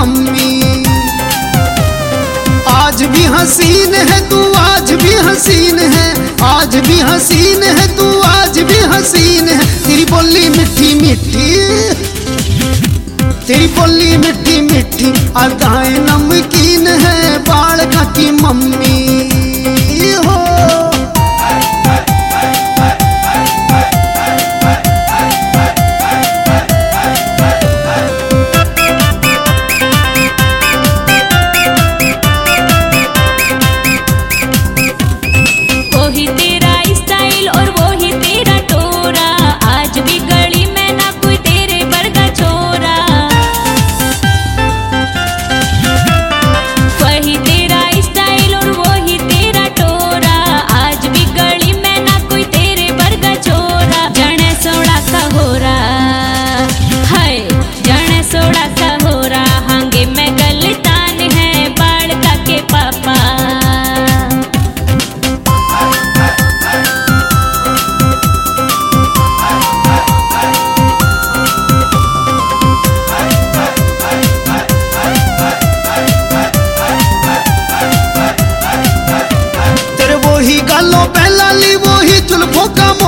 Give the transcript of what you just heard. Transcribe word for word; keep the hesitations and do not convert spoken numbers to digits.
Mummy. आज भी हसीन है तू, आज भी हसीन है, आज भी हसीन है तू, आज भी हसीन है। तेरी बोली मिठी मिठी, तेरी बोली मिठी मिठी, अदाएं नमकीन है बालका की मम्मी हो। गालों पहला ली वो ही जुल्फों का